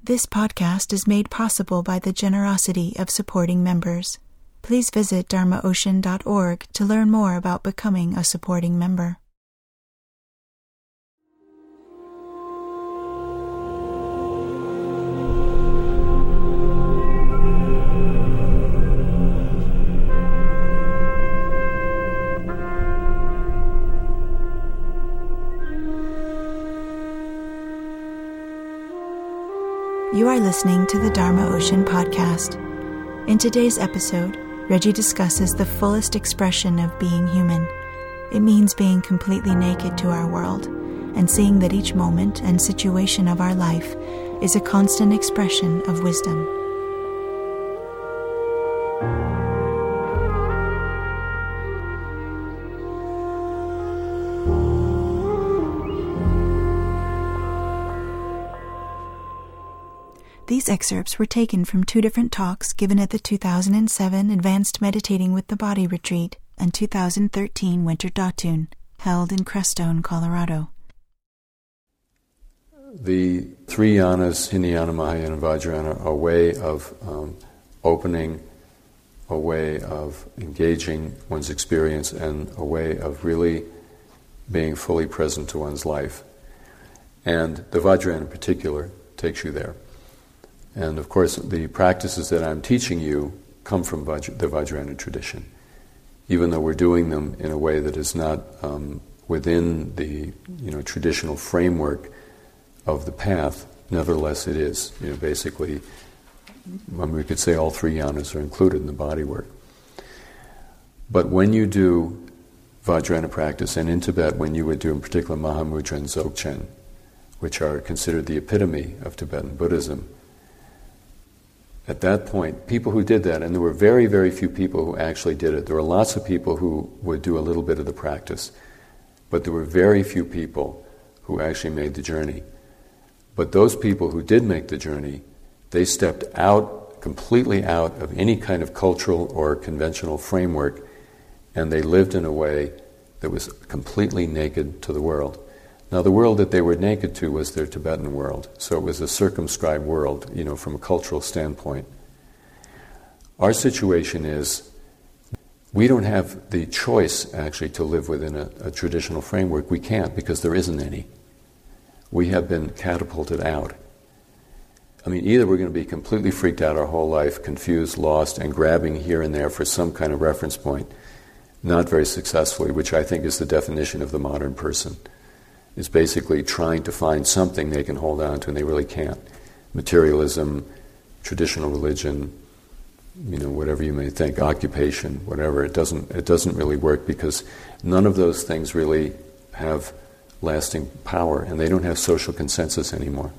This podcast is made possible by the generosity of supporting members. Please visit dharmaocean.org to learn more about becoming a supporting member. You are listening to the Dharma Ocean podcast. In today's episode, Reggie discusses the fullest expression of being human. It means being completely naked to our world and seeing that each moment and situation of our life is a constant expression of wisdom. These excerpts were taken from two different talks given at the 2007 Advanced Meditating with the Body Retreat and 2013 Winter Datun, held in Crestone, Colorado. The three yanas, Hinayana, Mahayana, and Vajrayana, are a way of opening, a way of engaging one's experience, and a way of really being fully present to one's life. And the Vajrayana in particular takes you there. And of course, the practices that I'm teaching you come from the Vajrayana tradition. Even though we're doing them in a way that is not within the traditional framework of the path, nevertheless it is. Basically, we could say all three yanas are included in the body work. But when you do Vajrayana practice, and in Tibet, when you would do in particular Mahamudra and Dzogchen, which are considered the epitome of Tibetan Buddhism, at that point, people who did that, and there were very, very few people who actually did it. There were lots of people who would do a little bit of the practice, but there were very few people who actually made the journey. But those people who did make the journey, they stepped out, completely out of any kind of cultural or conventional framework, and they lived in a way that was completely naked to the world. Now, the world that they were naked to was their Tibetan world, so it was a circumscribed world, from a cultural standpoint. Our situation is, we don't have the choice, actually, to live within a traditional framework. We can't, because there isn't any. We have been catapulted out. Either we're going to be completely freaked out our whole life, confused, lost, and grabbing here and there for some kind of reference point, not very successfully, which I think is the definition of the modern person. Is basically trying to find something they can hold on to, and they really can't. Materialism, traditional religion, whatever you may think, occupation, whatever. It doesn't really work, because none of those things really have lasting power, and they don't have social consensus anymore.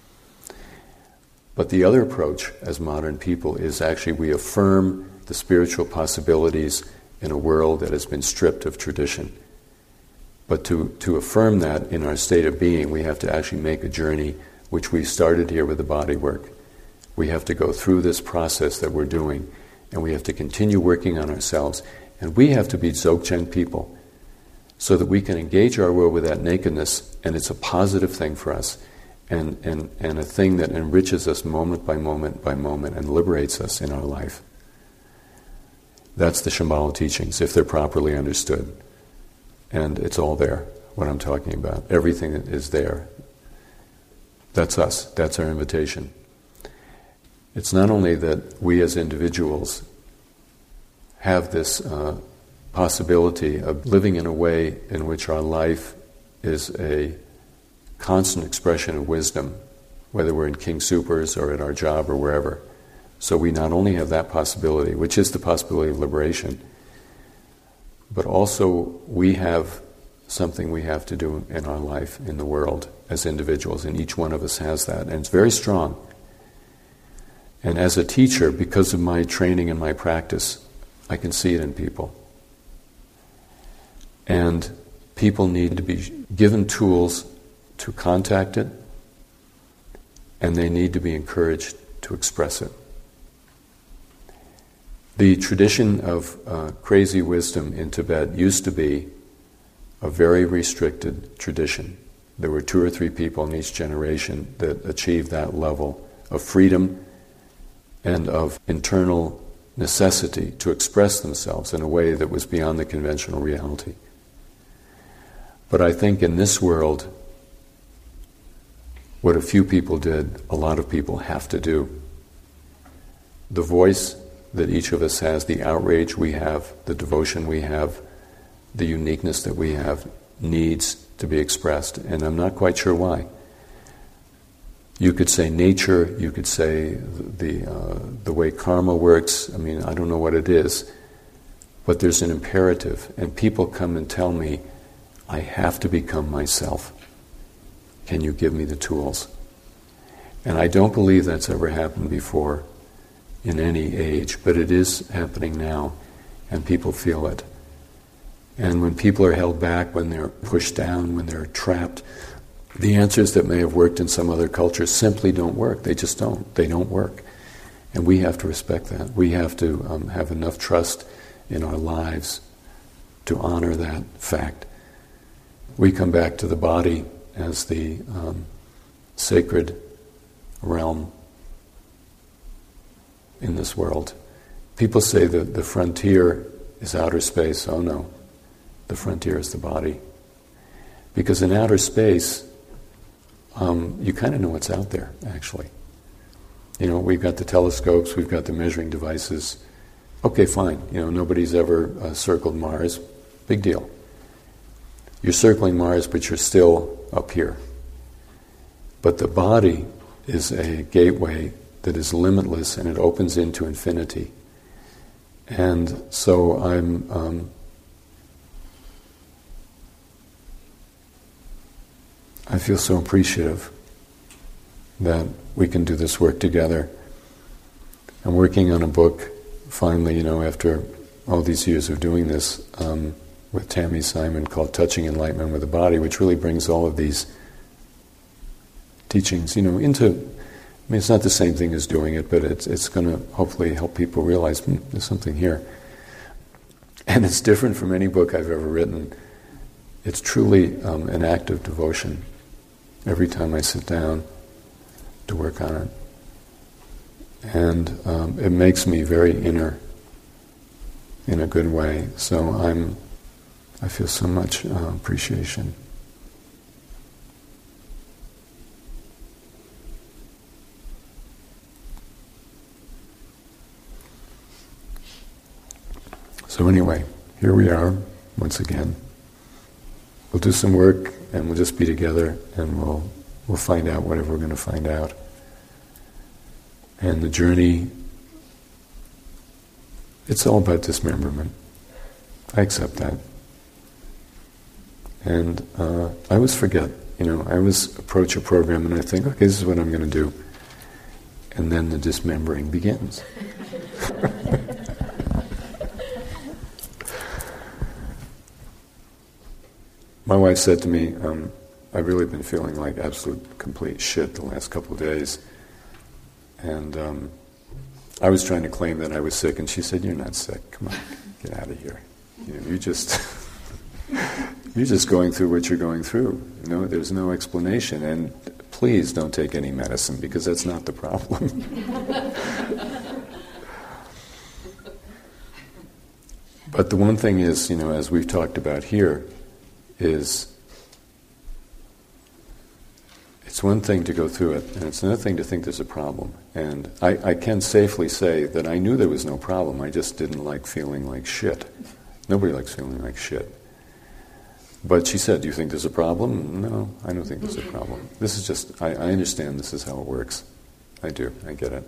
But the other approach as modern people is actually we affirm the spiritual possibilities in a world that has been stripped of tradition. But to affirm that in our state of being, we have to actually make a journey, which we started here with the body work. We have to go through this process that we're doing, and we have to continue working on ourselves. And we have to be Dzogchen people, so that we can engage our world with that nakedness, and it's a positive thing for us, and a thing that enriches us moment by moment by moment, and liberates us in our life. That's the Shambhala teachings, if they're properly understood. And it's all there, what I'm talking about. Everything is there. That's us. That's our invitation. It's not only that we as individuals have this possibility of living in a way in which our life is a constant expression of wisdom, whether we're in King Soopers or at our job or wherever. So we not only have that possibility, which is the possibility of liberation, but also we have something we have to do in our life, in the world, as individuals, and each one of us has that, and it's very strong. And as a teacher, because of my training and my practice, I can see it in people. And people need to be given tools to contact it, and they need to be encouraged to express it. The tradition of crazy wisdom in Tibet used to be a very restricted tradition. There were 2 or 3 people in each generation that achieved that level of freedom and of internal necessity to express themselves in a way that was beyond the conventional reality. But I think in this world, what a few people did, a lot of people have to do. The voice that each of us has, the outrage we have, the devotion we have, the uniqueness that we have, needs to be expressed, and I'm not quite sure why. You could say nature, you could say the way karma works. I mean, I don't know what it is, but there's an imperative, and people come and tell me, I have to become myself. Can you give me the tools? And I don't believe that's ever happened before in any age, but it is happening now, and people feel it. And when people are held back, when they're pushed down, when they're trapped, the answers that may have worked in some other cultures simply don't work. They just don't. They don't work. And we have to respect that. We have to have enough trust in our lives to honor that fact. We come back to the body as the sacred realm in this world. People say that the frontier is outer space. Oh no, the frontier is the body. Because in outer space, you kind of know what's out there, actually. You know, we've got the telescopes, we've got the measuring devices. Okay, fine. You know, nobody's ever circled Mars. Big deal. You're circling Mars, but you're still up here. But the body is a gateway that is limitless, and it opens into infinity. And so I feel so appreciative that we can do this work together. I'm working on a book, finally, after all these years of doing this, with Tammy Simon, called Touching Enlightenment with the Body, which really brings all of these teachings, into... I mean, it's not the same thing as doing it, but it's going to hopefully help people realize there's something here. And it's different from any book I've ever written. It's truly an act of devotion every time I sit down to work on it. And it makes me very inner in a good way. So I feel so much appreciation. So anyway, here we are once again. We'll do some work, and we'll just be together, and we'll find out whatever we're going to find out. And the journey, it's all about dismemberment. I accept that. And I always forget, I always approach a program and I think, okay, this is what I'm going to do. And then the dismembering begins. My wife said to me, I've really been feeling like absolute complete shit the last couple of days. And I was trying to claim that I was sick, and she said, you're not sick, come on, get out of here. You're just going through what you're going through. There's no explanation, and please don't take any medicine, because that's not the problem. But the one thing is, as we've talked about here, is it's one thing to go through it, and it's another thing to think there's a problem. And I can safely say that I knew there was no problem, I just didn't like feeling like shit. Nobody likes feeling like shit. But she said, do you think there's a problem? No, I don't think there's a problem. This is just, I understand this is how it works. I do, I get it.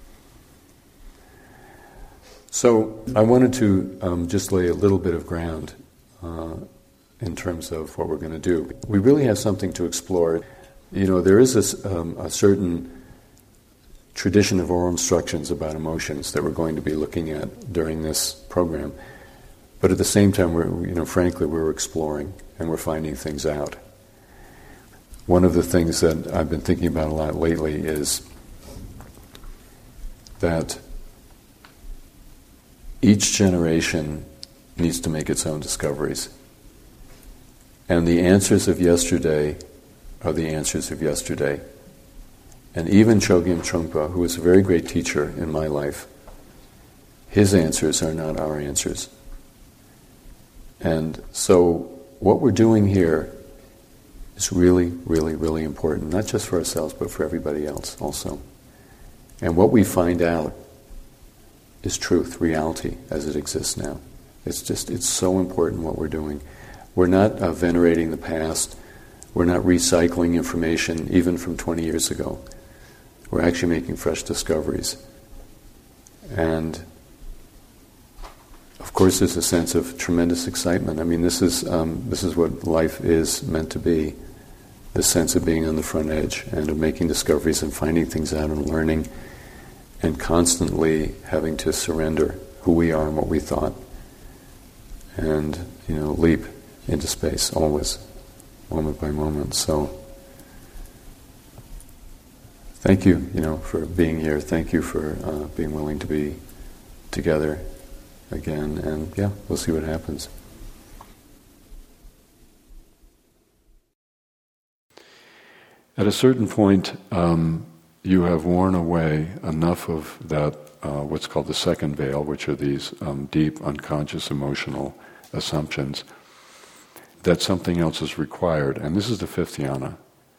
So I wanted to just lay a little bit of ground in terms of what we're going to do. We really have something to explore. There is a certain tradition of oral instructions about emotions that we're going to be looking at during this program. But at the same time, frankly, we're exploring and we're finding things out. One of the things that I've been thinking about a lot lately is that each generation needs to make its own discoveries. And the answers of yesterday are the answers of yesterday. And even Chogyam Trungpa, who was a very great teacher in my life, his answers are not our answers. And so what we're doing here is really, really, really important, not just for ourselves, but for everybody else also. And what we find out is truth, reality, as it exists now. It's so important what we're doing. We're not venerating the past. We're not recycling information, even from 20 years ago. We're actually making fresh discoveries. And of course, there's a sense of tremendous excitement. I mean, this is what life is meant to be. The sense of being on the front edge and of making discoveries and finding things out and learning, and constantly having to surrender who we are and what we thought, and leap into space always, moment by moment. So, thank you, for being here. Thank you for being willing to be together again, and we'll see what happens. At a certain point, you have worn away enough of that, what's called the second veil, which are these deep, unconscious, emotional assumptions, that something else is required. And this is the fifth jhana.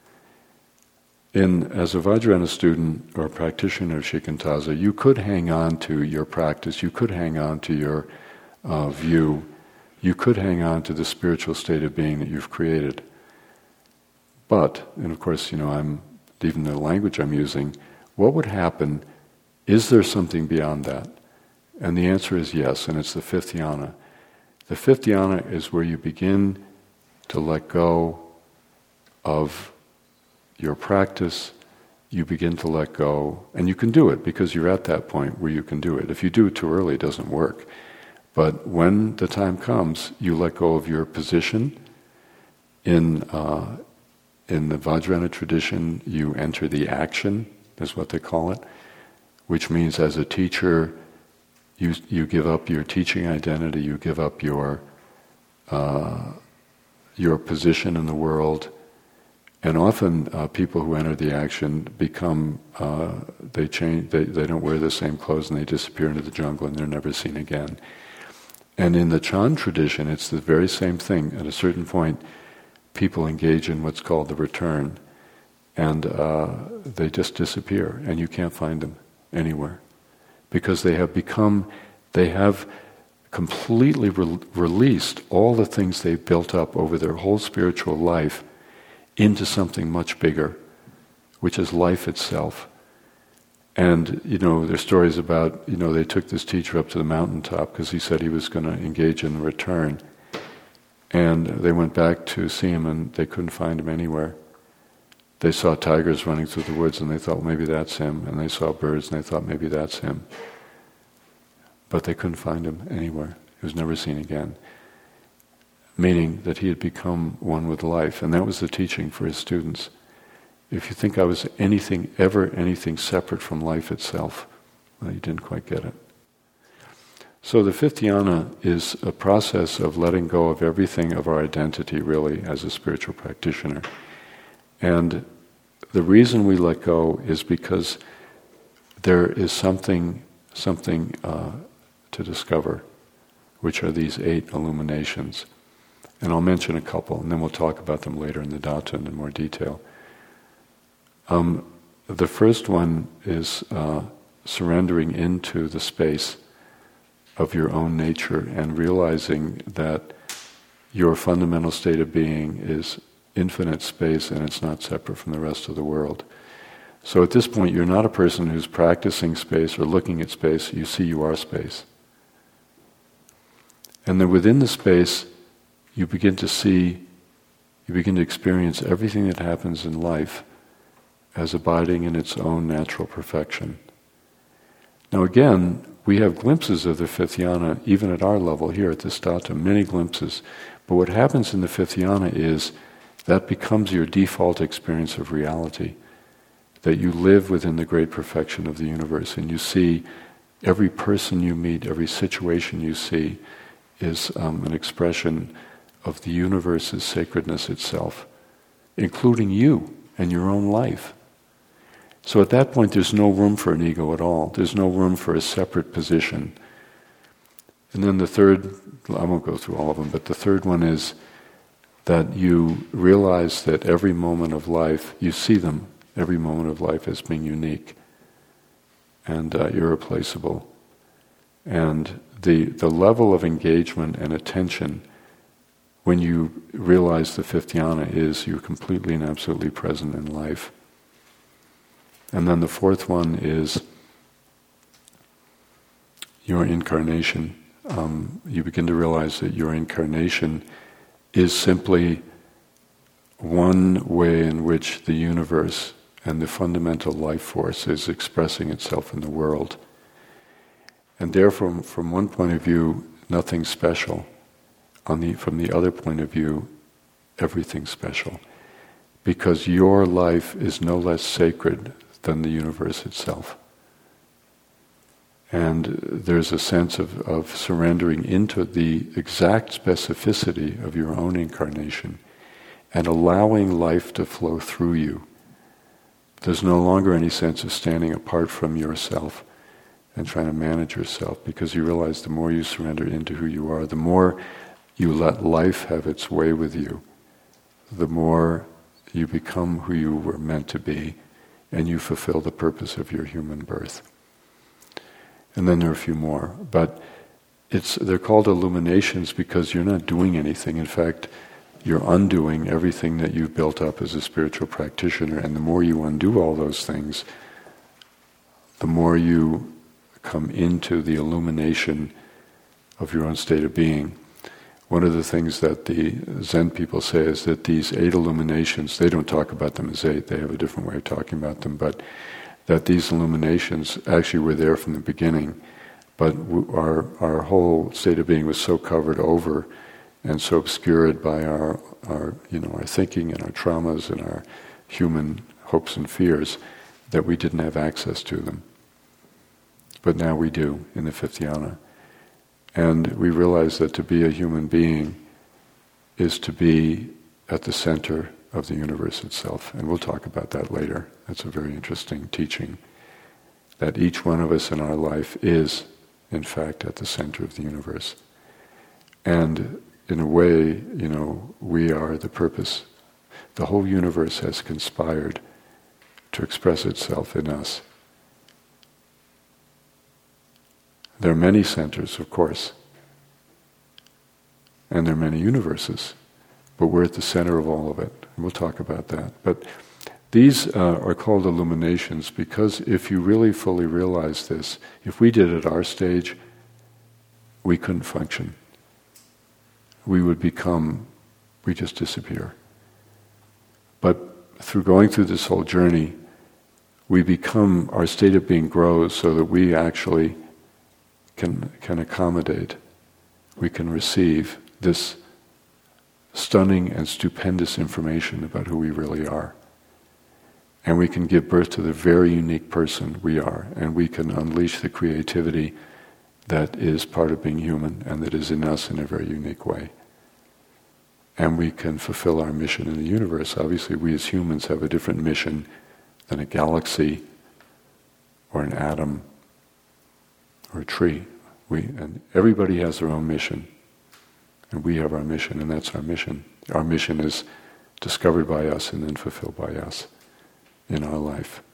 As a Vajrayana student or practitioner of Shikantaza, you could hang on to your practice, you could hang on to your view, you could hang on to the spiritual state of being that you've created. But, and of course, even the language I'm using, what would happen, is there something beyond that? And the answer is yes, and it's the fifth jhana. The fifth jhana is where you begin to let go of your practice, you begin to let go, and you can do it because you're at that point where you can do it. If you do it too early, it doesn't work. But when the time comes, you let go of your position. In the Vajrayana tradition, you enter the action, is what they call it, which means as a teacher, you give up your teaching identity, you give up your position in the world. And often people who enter the action become, they change, they don't wear the same clothes and they disappear into the jungle and they're never seen again. And in the Chan tradition, it's the very same thing. At a certain point, people engage in what's called the return, and they just disappear, and you can't find them anywhere. Because they have completely released all the things they've built up over their whole spiritual life into something much bigger, which is life itself. And, there's stories about, they took this teacher up to the mountaintop because he said he was going to engage in the return. And they went back to see him and they couldn't find him anywhere. They saw tigers running through the woods and they thought, well, maybe that's him. And they saw birds and they thought, maybe that's him. But they couldn't find him anywhere. He was never seen again. Meaning that he had become one with life. And that was the teaching for his students. If you think I was anything separate from life itself, well, you didn't quite get it. So the fifth jhana is a process of letting go of everything of our identity, really, as a spiritual practitioner. And the reason we let go is because there is something to discover, which are these 8 illuminations. And I'll mention a couple, and then we'll talk about them later in the Dhatu in more detail. The first one is surrendering into the space of your own nature and realizing that your fundamental state of being is infinite space and it's not separate from the rest of the world. So at this point, you're not a person who's practicing space or looking at space, you see you are space. And then within the space, you begin to experience everything that happens in life as abiding in its own natural perfection. Now again, we have glimpses of the fifth jhana, even at our level here at this dhatu, many glimpses. But what happens in the fifth jhana is that becomes your default experience of reality, that you live within the great perfection of the universe, and you see every person you meet, every situation you see is an expression of the universe's sacredness itself, including you and your own life. So at that point there's no room for an ego at all. There's no room for a separate position. And then the third, I won't go through all of them, but the third one is that you realize that every moment of life, you see them, every moment of life as being unique and irreplaceable. And the level of engagement and attention when you realize the fifth jhana is you're completely and absolutely present in life. And then the fourth one is your incarnation. You begin to realize that your incarnation is simply one way in which the universe and the fundamental life force is expressing itself in the world. And therefore, from one point of view, nothing special. From the other point of view, everything special. Because your life is no less sacred than the universe itself. And there's a sense of surrendering into the exact specificity of your own incarnation and allowing life to flow through you. There's no longer any sense of standing apart from yourself and trying to manage yourself, because you realize the more you surrender into who you are, the more you let life have its way with you, the more you become who you were meant to be, and you fulfill the purpose of your human birth. And then there are a few more, but they're called illuminations because you're not doing anything. In fact, you're undoing everything that you've built up as a spiritual practitioner, and the more you undo all those things, the more you come into the illumination of your own state of being. One of the things that the Zen people say is that these 8 illuminations, they don't talk about them as 8, they have a different way of talking about them, but that these illuminations actually were there from the beginning, but our whole state of being was so covered over and so obscured by our thinking and our traumas and our human hopes and fears that we didn't have access to them. But now we do in the fifth jhana. And we realize that to be a human being is to be at the center of the universe itself. And we'll talk about that later. That's a very interesting teaching. That each one of us in our life is, in fact, at the center of the universe. And in a way, we are the purpose. The whole universe has conspired to express itself in us. There are many centers, of course, and there are many universes, but we're at the center of all of it, and we'll talk about that. But these are called illuminations because if you really fully realize this, if we did it at our stage, we couldn't function. We just disappear. But through going through this whole journey, our state of being grows so that we actually can accommodate, we can receive this stunning and stupendous information about who we really are. And we can give birth to the very unique person we are, and we can unleash the creativity that is part of being human and that is in us in a very unique way. And we can fulfill our mission in the universe. Obviously, we as humans have a different mission than a galaxy or an atom or a tree. And everybody has their own mission, and we have our mission, and that's our mission. Our mission is discovered by us and then fulfilled by us in our life.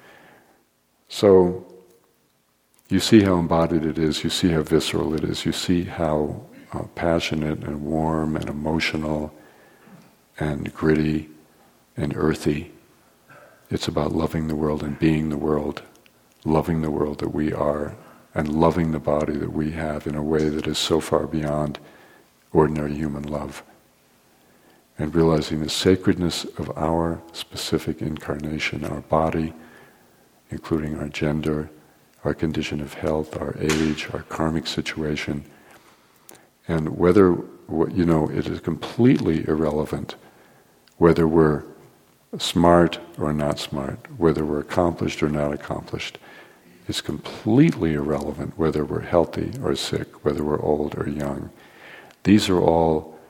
So, you see how embodied it is, you see how visceral it is, you see how passionate and warm and emotional and gritty and earthy. It's about loving the world and being the world, loving the world that we are, and loving the body that we have in a way that is so far beyond ordinary human love. And realizing the sacredness of our specific incarnation, our body, including our gender, our condition of health, our age, our karmic situation, and whether, it is completely irrelevant whether we're smart or not smart, whether we're accomplished or not accomplished. It's completely irrelevant whether we're healthy or sick, whether we're old or young. These are all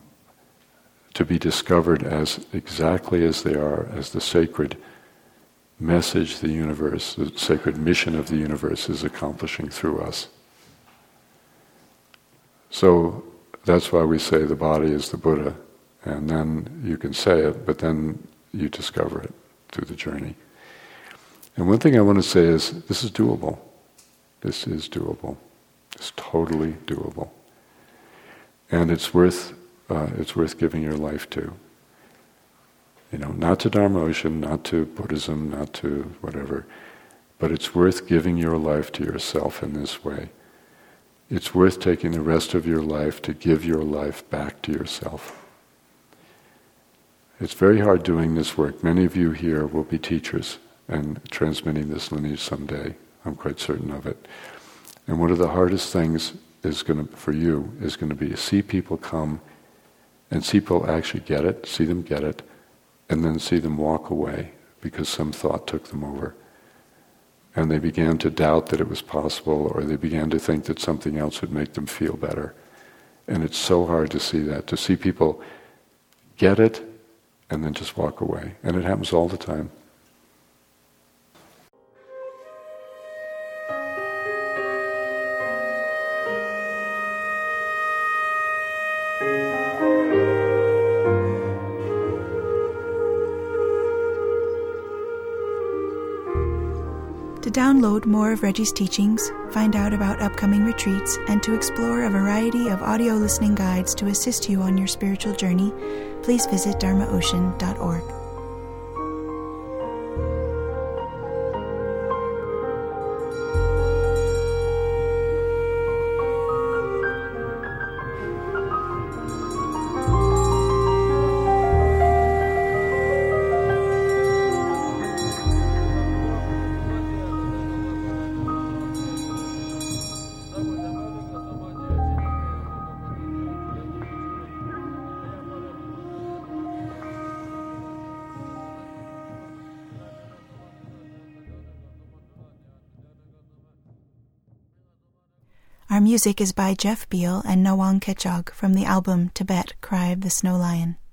to be discovered as exactly as they are, as the sacred message the universe, the sacred mission of the universe is accomplishing through us. So that's why we say the body is the Buddha, and then you can say it, but then you discover it through the journey. And one thing I want to say is, this is doable. This is doable. It's totally doable. And it's worth giving your life to. Not to Dharma Ocean, not to Buddhism, not to whatever, but it's worth giving your life to yourself in this way. It's worth taking the rest of your life to give your life back to yourself. It's very hard doing this work. Many of you here will be teachers and transmitting this lineage someday. I'm quite certain of it. And one of the hardest things for you is going to be to see people come and see people actually get it, see them get it, and then see them walk away because some thought took them over. And they began to doubt that it was possible, or they began to think that something else would make them feel better. And it's so hard to see that, to see people get it and then just walk away. And it happens all the time. To download more of Reggie's teachings, find out about upcoming retreats, and to explore a variety of audio listening guides to assist you on your spiritual journey, please visit dharmaocean.org. Our music is by Jeff Beal and Nawang Kechog from the album Tibet, Cry of the Snow Lion.